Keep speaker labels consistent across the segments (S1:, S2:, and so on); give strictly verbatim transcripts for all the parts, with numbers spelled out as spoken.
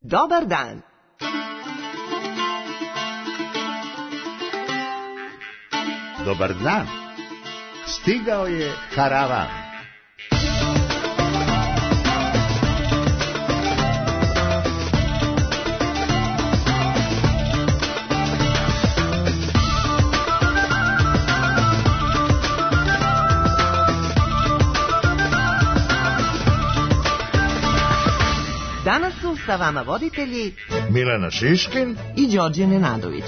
S1: Dobar dan.
S2: Dobar dan. Stigao je karavan.
S1: Danas su sa vama voditelji
S2: Milena Šiškin
S1: i Đorđe Nenadović.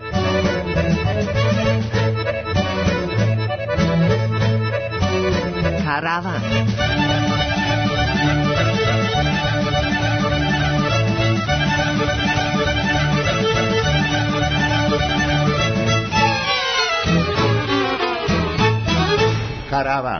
S1: Karavan.
S2: Karavan.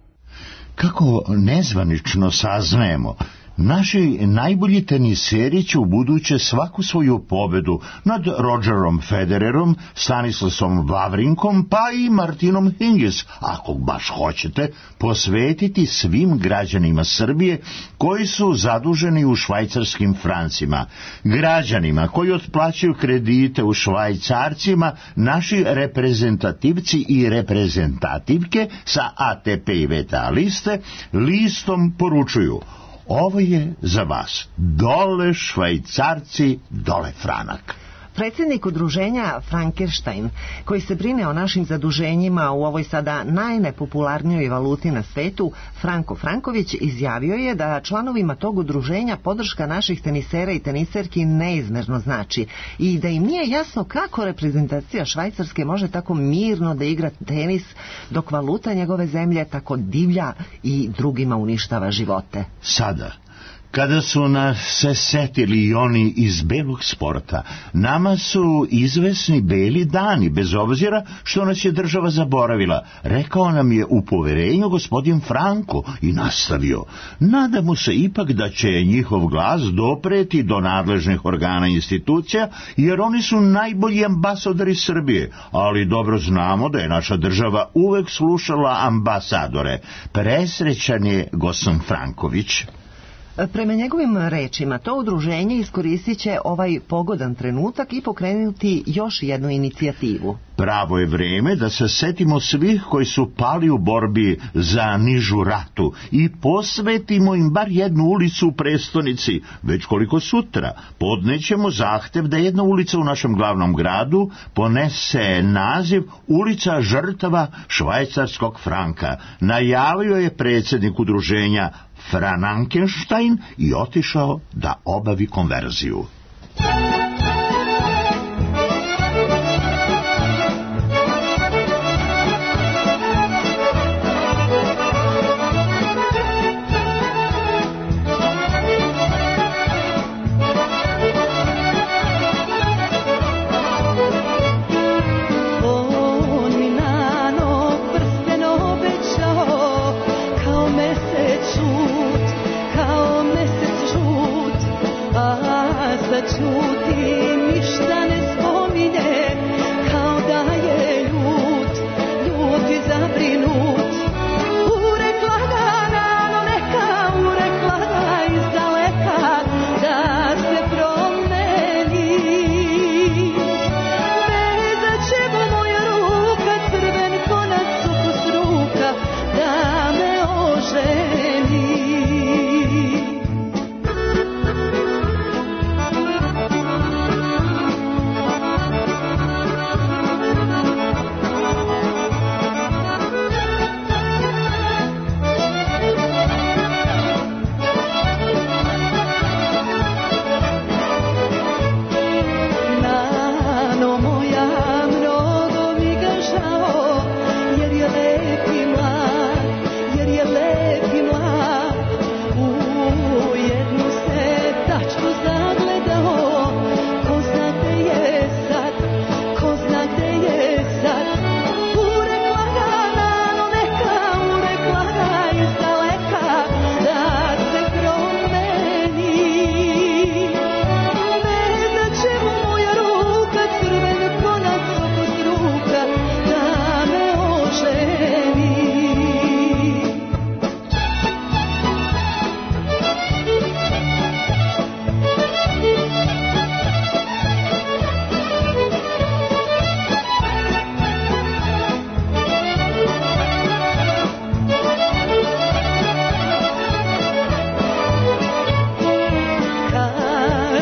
S2: Kako nezvanično saznajemo, naši najbolji teniseri će u buduće svaku svoju pobedu nad Rogerom Federerom, Stanislasom Wawrinkom pa i Martinom Hingis, ako baš hoćete, posvetiti svim građanima Srbije koji su zaduženi u švajcarskim francima. Građanima koji otplaćaju kredite u švajcarcima, naši reprezentativci i reprezentativke sa A T P i V T A liste listom poručuju: ovo je za vas. Dole Švajcarci, dole franak.
S1: Predsjednik udruženja Frankenstein, koji se brine o našim zaduženjima u ovoj sada najnepopularnijoj valuti na svetu, Franko Franković, izjavio je da članovima tog udruženja podrška naših tenisera i teniserki neizmerno znači i da im nije jasno kako reprezentacija Švajcarske može tako mirno da igra tenis dok valuta njegove zemlje tako divlja i drugima uništava živote.
S2: Sada, kada su nas se setili i oni iz belog sporta, nama su izvesni beli dani, bez obzira što nas je država zaboravila, rekao nam je u poverenju gospodin Franko i nastavio: nadamo se ipak da će njihov glas dopreti do nadležnih organa i institucija, jer oni su najbolji ambasadori Srbije, ali dobro znamo da je naša država uvek slušala ambasadore. Presrećan je gospodin Franković.
S1: Prema njegovim rečima, to udruženje iskoristit će ovaj pogodan trenutak i pokrenuti još jednu inicijativu.
S2: Pravo je vreme da se setimo svih koji su pali u borbi za nižu ratu i posvetimo im bar jednu ulicu u prestonici. Već koliko sutra podnećemo zahtev da jedna ulica u našem glavnom gradu ponese naziv Ulica žrtava švajcarskog franka. Najavio je predsjednik udruženja Frankenstein i otišao da obavi konverziju.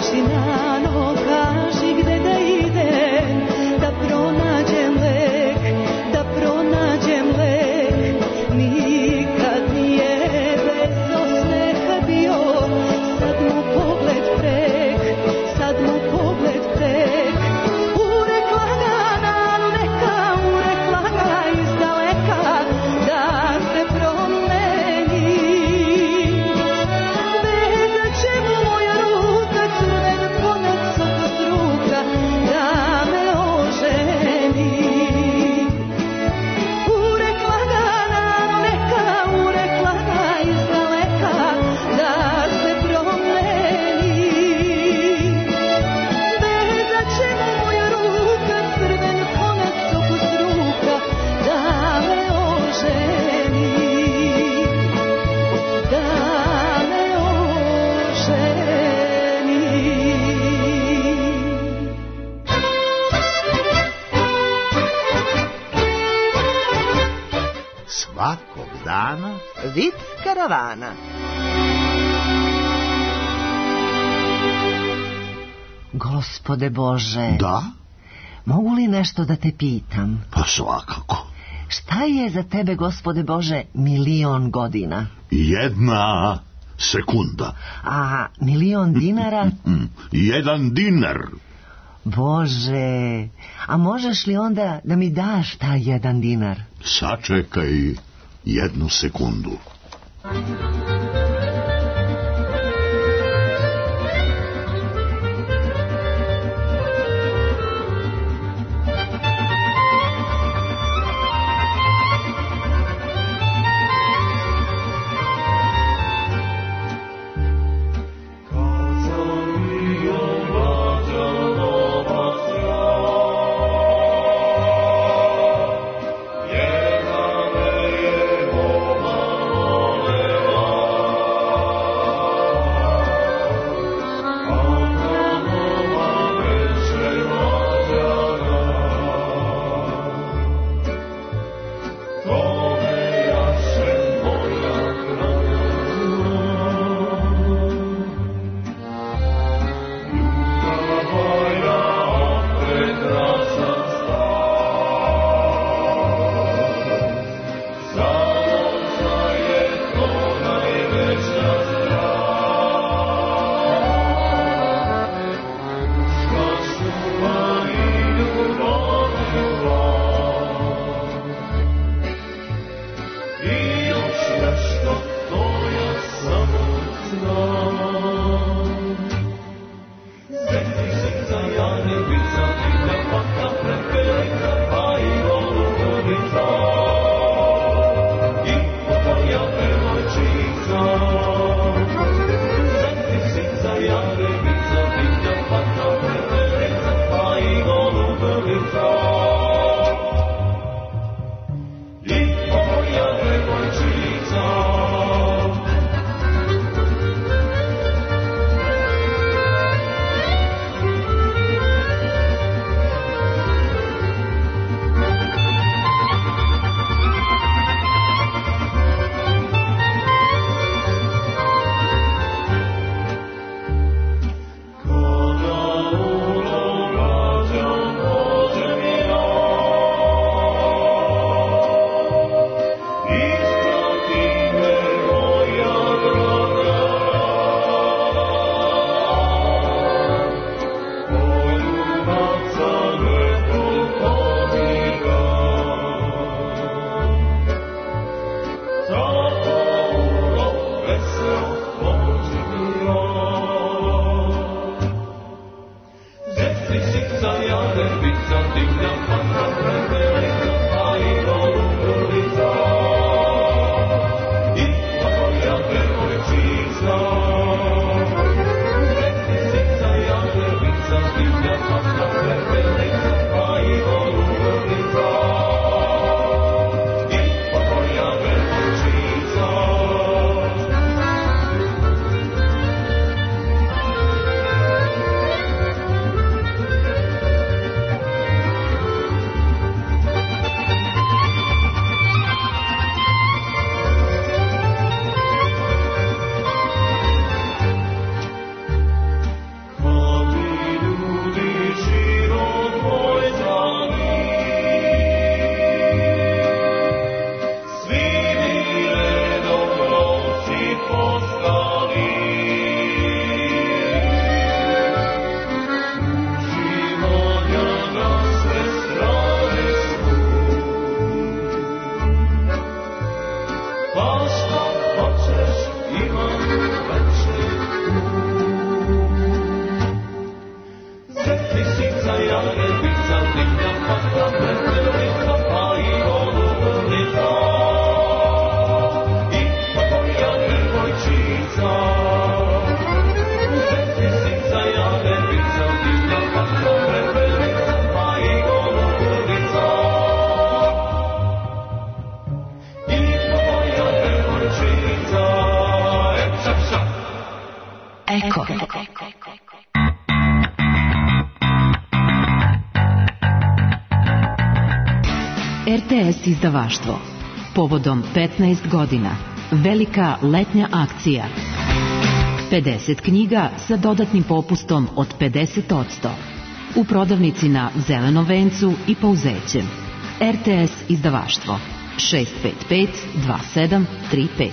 S3: Nano, kaži gde da idem, da pronađem lek, da pronađem lek. Nikad nije bez osmeha bio, sad mu pogled prek, sad mu pogled prek. Urekla ga Nano neka, urekla ga iz daleka, da se promeni. Vezat će mu moja ruka, crven konac oko struka, da me oženi. Urekla ga Nano neka, urekla ga iz daleka, da se promeni. Vezat će mu moja ruka, crven konac oko struka, da me oženi. Da me oženi.
S2: Svakog dana
S1: Vic karavana. Gospode Bože,
S2: da,
S1: mogu li nešto da te pitam?
S2: pa svakako.
S1: Šta je za tebe, Gospode Bože, milion godina?
S2: Jedna sekunda.
S1: A milion dinara?
S2: Mm, jedan dinar.
S1: Bože, a možeš li onda da mi daš taj jedan dinar?
S2: Sačekaj jednu sekundu.
S4: Jedan je R T S izdavaštvo. Povodom petnaest godina. Velika letnja akcija. pedeset knjiga sa dodatnim popustom od pedeset posto. U prodavnici na Zelenom vencu i Pouzećem. R T S izdavaštvo. šest pet pet dva sedam tri pet.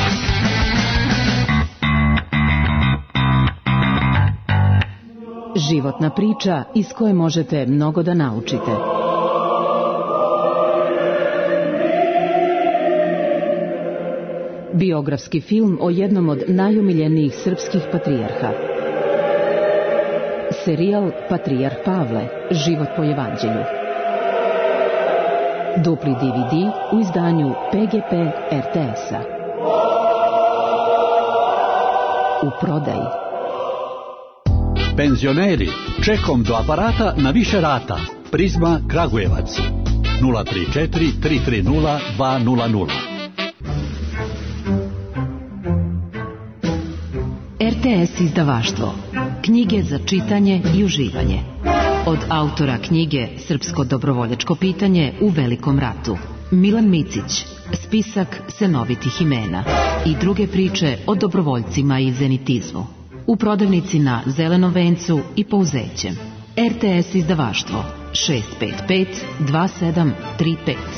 S4: Životna priča iz koje možete mnogo da naučite. Biografski film o jednom od najomiljenijih srpskih patrijarha. Serijal Patrijarh Pavle, život po evanđelju. Dupli D V D u izdanju P G P R T S-a. U prodaji.
S5: Penzioneri, čekom do aparata na više rata. Prizma Kragujevac. nula tri četiri tri tri nula dva nula nula.
S4: R T S izdavaštvo. Knjige za čitanje i uživanje. Od autora knjige Srpsko dobrovoljačko pitanje u Velikom ratu. Milan Micić, spisak senovitih imena i druge priče o dobrovoljcima i zenitizmu. U prodavnici na Zelenom vencu i Pouzećem. R T S izdavaštvo šest pet pet dva sedam tri pet.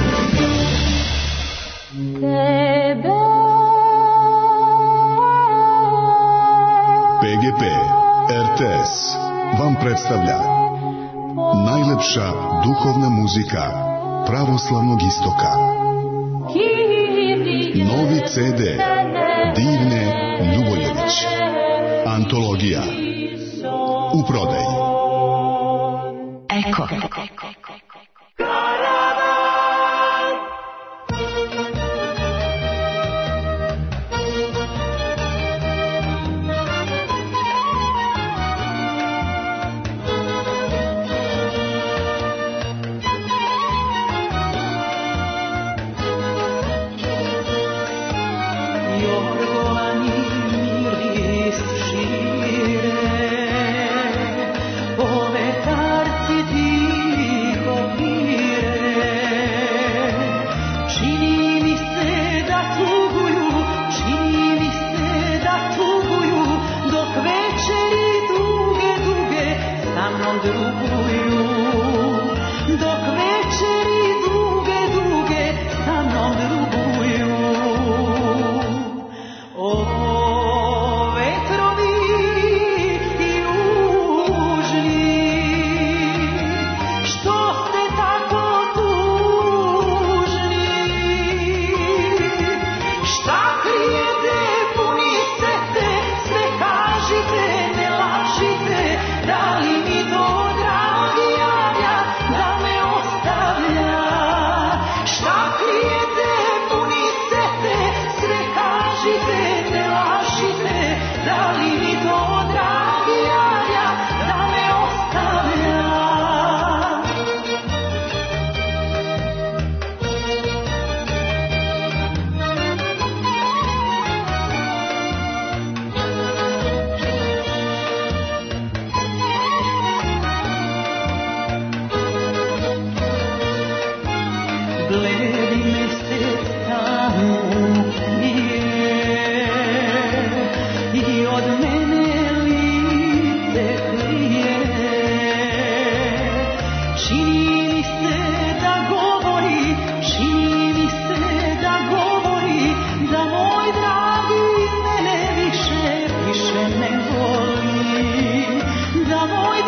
S6: P G P R T S vam predstavlja najlepša duhovna muzika pravoslavnog istoka. Novi C D Divne Ljuboljević. Antologija. U prodaji.
S4: Eko.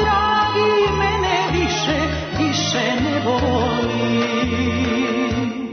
S3: Više ne voli.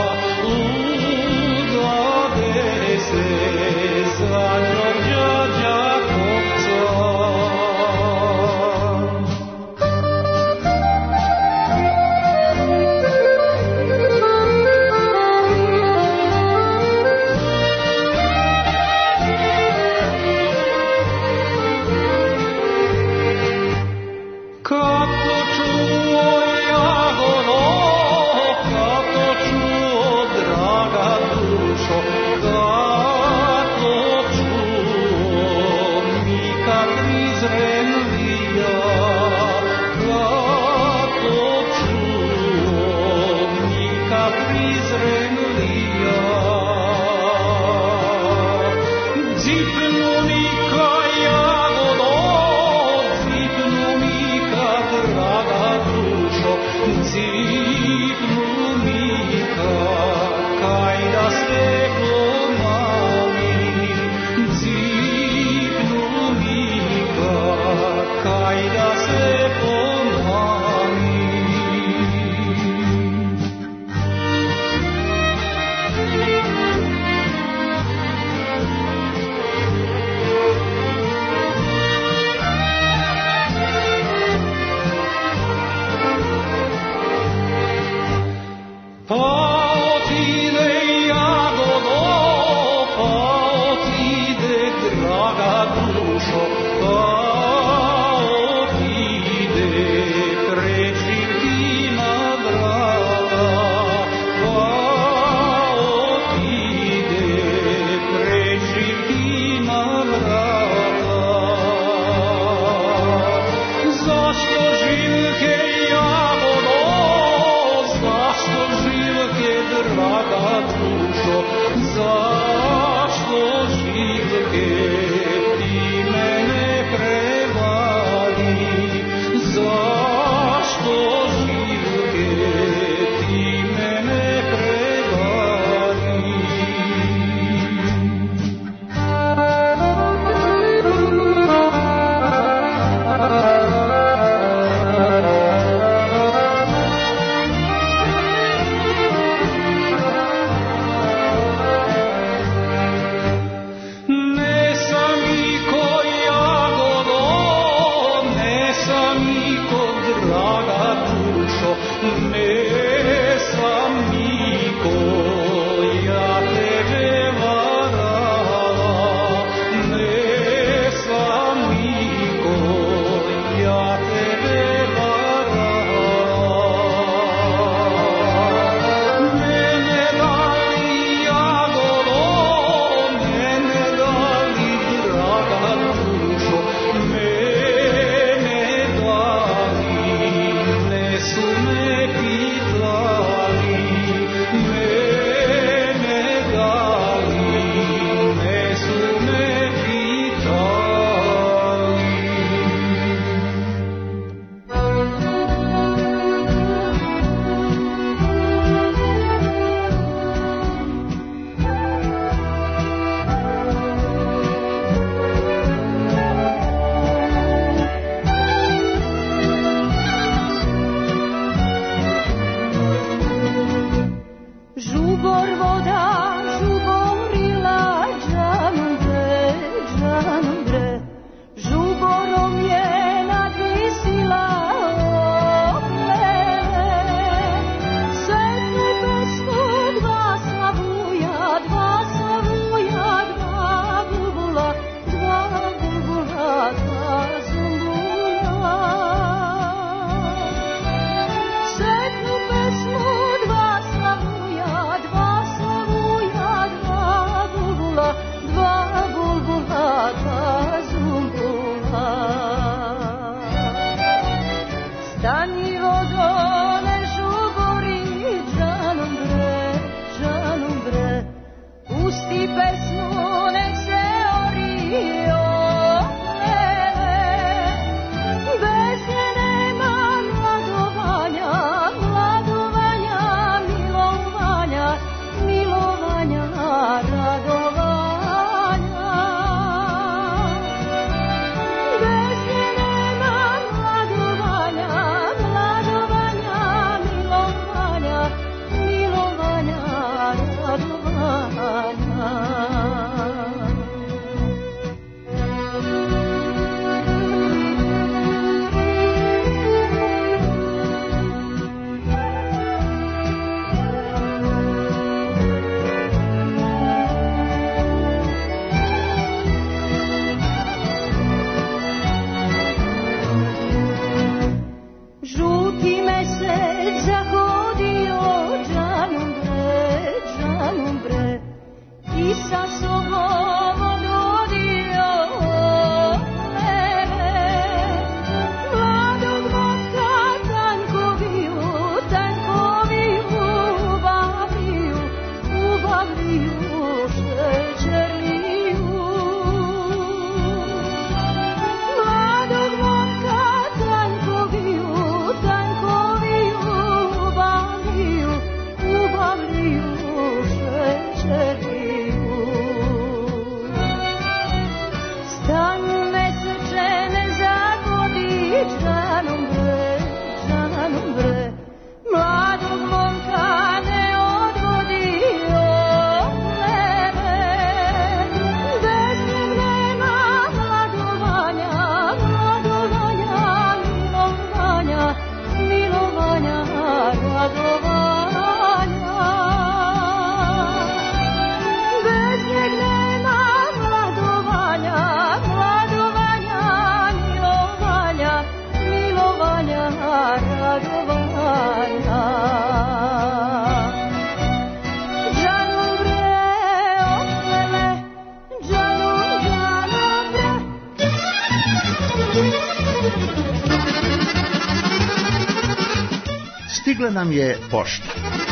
S2: Stigla nam je pošta.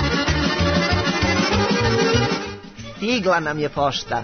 S1: Stigla nam je pošta.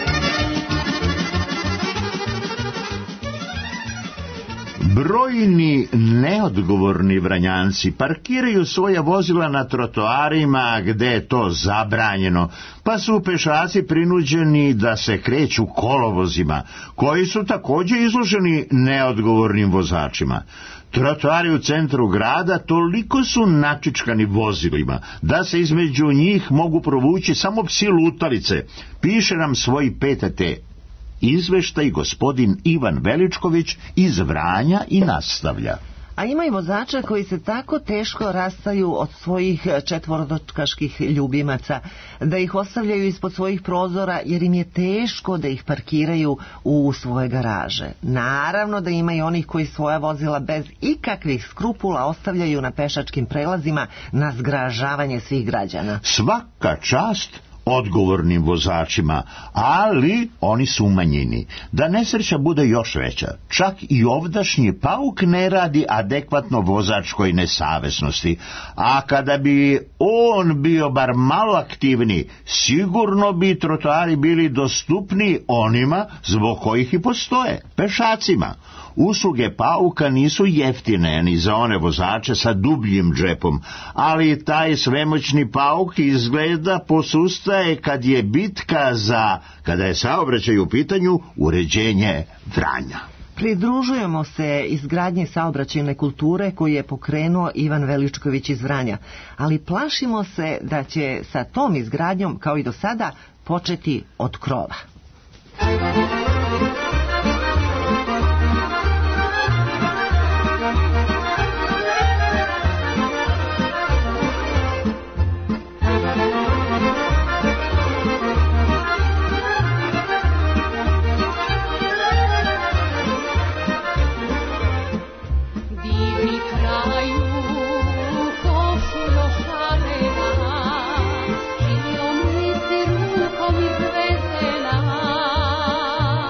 S2: Brojni neodgovorni Vranjanci parkiraju svoja vozila na trotoarima gde je to zabranjeno, pa su pešaci prinuđeni da se kreću kolovozima, koji su također izloženi neodgovornim vozačima. Trotoari u centru grada toliko su načičkani vozilima da se između njih mogu provući samo psi lutalice, piše nam svoj P T T. Izveštaj gospodin Ivan Veličković iz Vranja i nastavlja.
S1: A ima i vozača koji se tako teško rastaju od svojih četvorotočkaških ljubimaca, da ih ostavljaju ispod svojih prozora jer im je teško da ih parkiraju u svoje garaže. Naravno da ima i onih koji svoja vozila bez ikakvih skrupula ostavljaju na pešačkim prelazima na zgražavanje svih građana.
S2: Svaka čast odgovornim vozačima, ali oni su umanjeni. Da nesreća bude još veća, čak i ovdašnji pauk ne radi adekvatno vozačkoj nesavesnosti, a kada bi on bio bar malo aktivniji, sigurno bi trotoari bili dostupni onima zbog kojih i postoje, pešacima. Usluge pauka nisu jeftine ni za one vozače sa dubljim džepom, ali taj svemoćni pauk izgleda posustaje kad je bitka za, kada je saobraćaj u pitanju, uređenje Vranja.
S1: Pridružujemo se izgradnji saobraćajne kulture koju je pokrenuo Ivan Veličković iz Vranja, ali plašimo se da će sa tom izgradnjom, kao i do sada, početi od krova.
S3: Rukom izvezena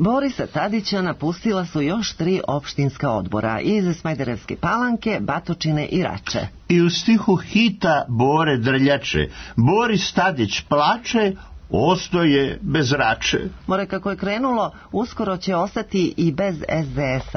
S1: Borisa Tadića napustila su još tri opštinska odbora iz Smederevske Palanke, Batočine i Rače.
S2: I u stihu hita Bore Drljače Boris Tadić plače, ostoje bez Rače.
S1: More kako je krenulo, uskoro će ostati i bez es de es-a.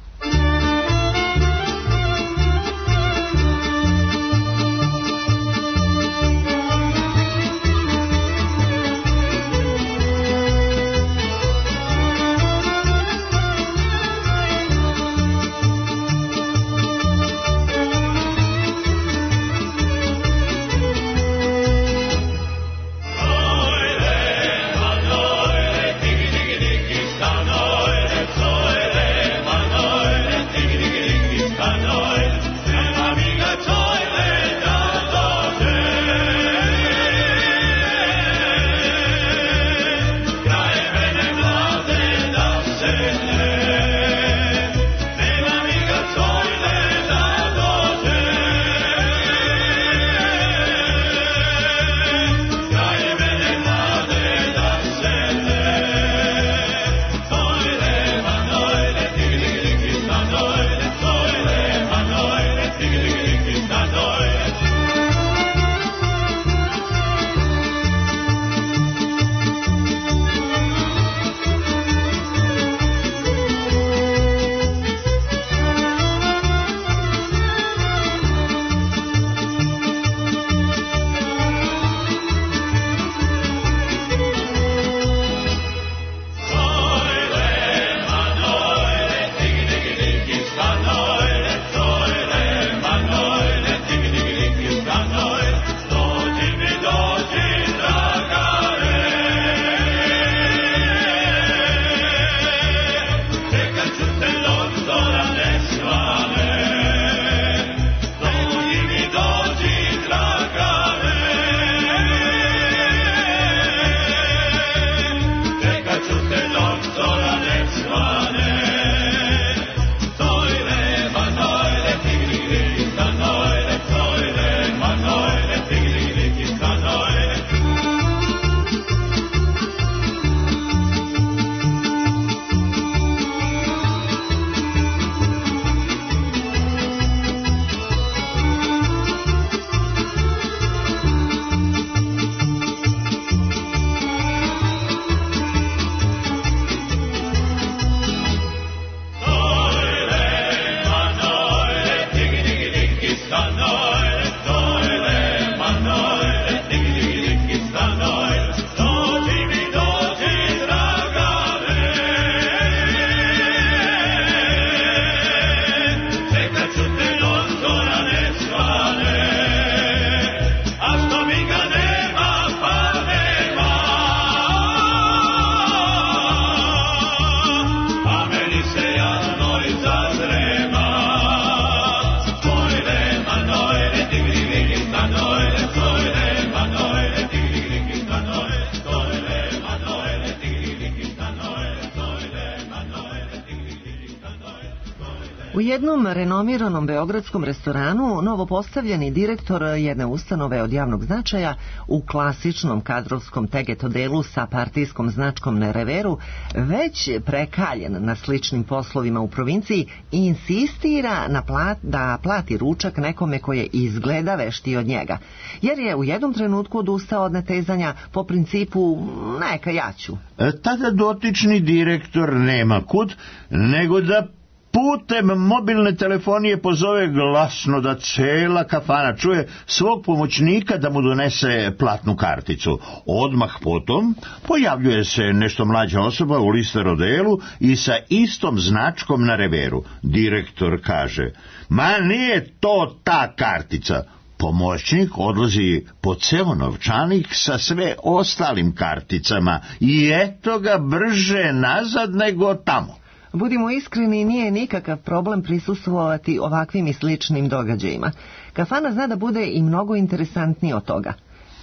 S1: U jednom renomiranom beogradskom restoranu novopostavljeni direktor jedne ustanove od javnog značaja u klasičnom kadrovskom teget odelu sa partijskom značkom na reveru, već prekaljen na sličnim poslovima u provinciji, insistira na plat, da plati ručak nekome koje izgleda vešti od njega, jer je u jednom trenutku odustao od natezanja po principu neka ja ću.
S2: Tada dotični direktor nema kud, nego da putem mobilne telefonije pozove glasno da cela kafana čuje svog pomoćnika da mu donese platnu karticu. Odmah potom pojavljuje se nešto mlađa osoba u lister odelu i sa istom značkom na reveru. Direktor kaže: ma nije to ta kartica. Pomoćnik odlazi po ceo novčanik sa sve ostalim karticama i eto ga brže nazad nego tamo.
S1: Budimo iskreni, nije nikakav problem prisustvovati ovakvim i sličnim događajima. Kafana zna da bude i mnogo interesantnije od toga.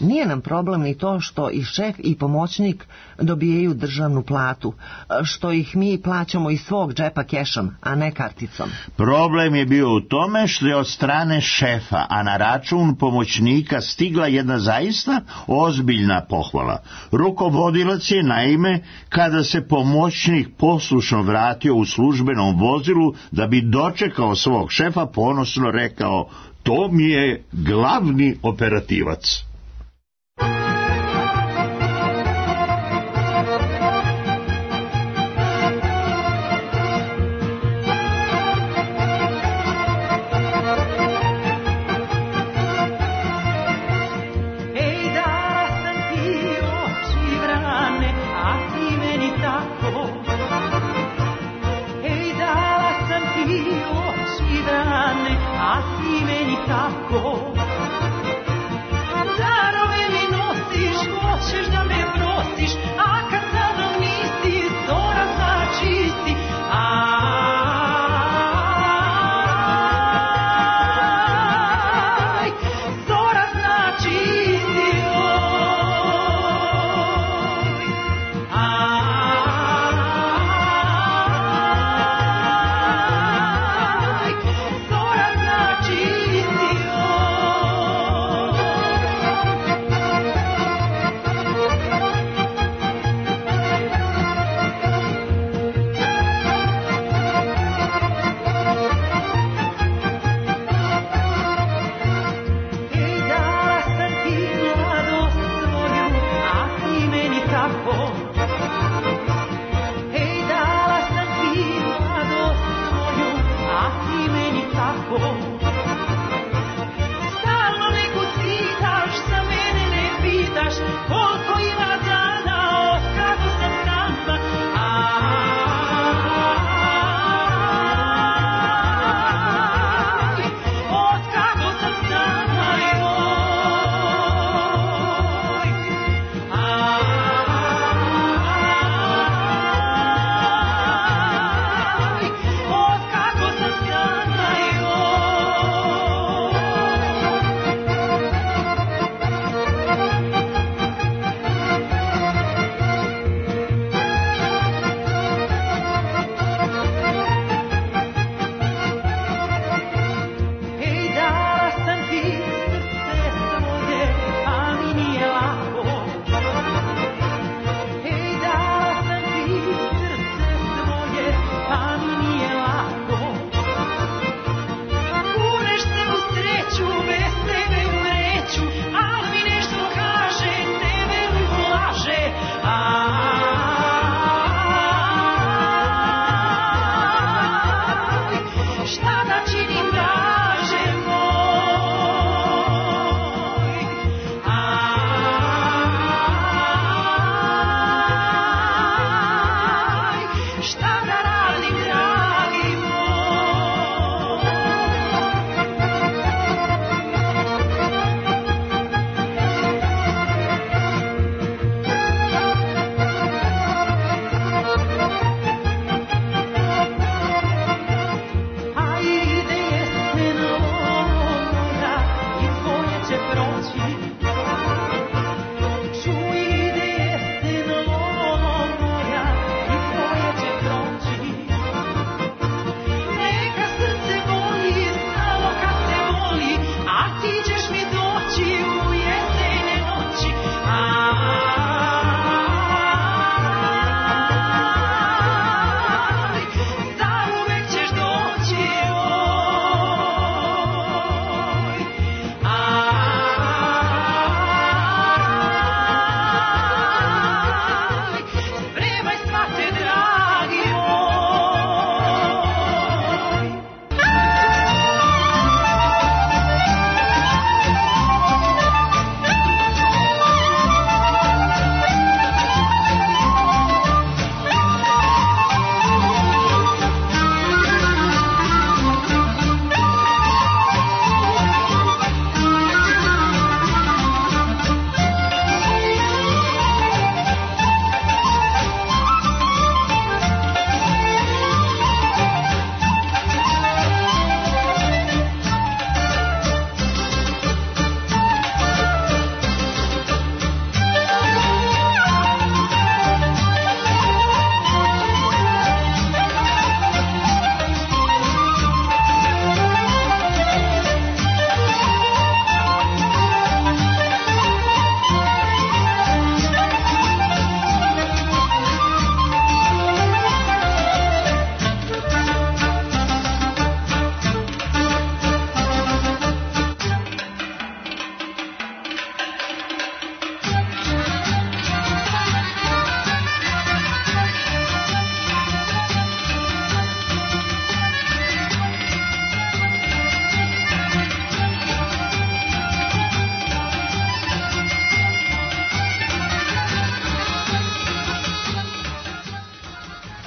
S1: Nije nam problem ni to što i šef i pomoćnik dobijaju državnu platu, što ih mi plaćamo iz svog džepa kešom, a ne karticom.
S2: Problem je bio u tome što je od strane šefa, a na račun pomoćnika stigla jedna zaista ozbiljna pohvala. Rukovodilac je naime, kada se pomoćnik poslušno vratio u službenom vozilu da bi dočekao svog šefa, ponosno rekao: to mi je glavni operativac.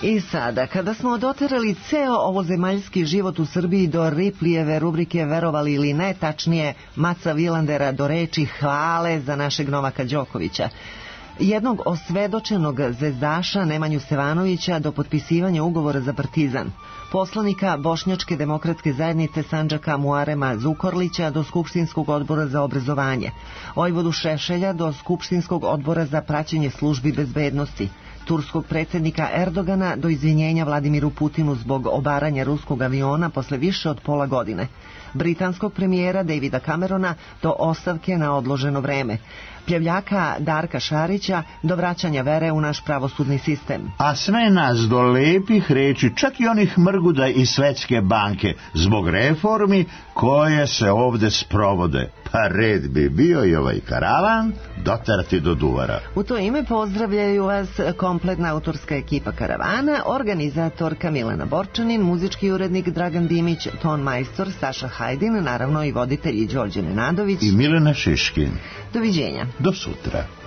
S1: I sada, kada smo doterali ceo ovozemaljski život u Srbiji do Riplijeve rubrike Verovali ili ne, tačnije Maca Vilandera do reči hvale za našeg Novaka Đokovića, jednog osvedočenog zvezdaša Nemanju Stevanovića do potpisivanja ugovora za Partizan, poslanika Bošnjačke demokratske zajednice Sandžaka Muarema Zukorlića do Skupštinskog odbora za obrazovanje, Vojvodu Šešelja do Skupštinskog odbora za praćenje službi bezbednosti, turskog predsjednika Erdogana do izvinjenja Vladimiru Putinu zbog obaranja ruskog aviona posle više od pola godine, britanskog premijera Davida Camerona do ostavke na odloženo vreme, pljevljaka Darka Šarića do vraćanja vere u naš pravosudni sistem.
S2: A sve nas do lepih reči, čak i onih mrguda iz Svetske banke, zbog reformi koje se ovde sprovode. Pa red bi bio i ovaj karavan dotarati do duvara.
S1: U to ime pozdravljaju vas kompletna autorska ekipa karavana, organizatorka Milena Borčanin, muzički urednik Dragan Dimić, ton majstor Saša Hajdin, naravno i voditelji Đorđe Nenadović
S2: i Milena Šiškin.
S1: Doviđenja.
S2: Do sutra.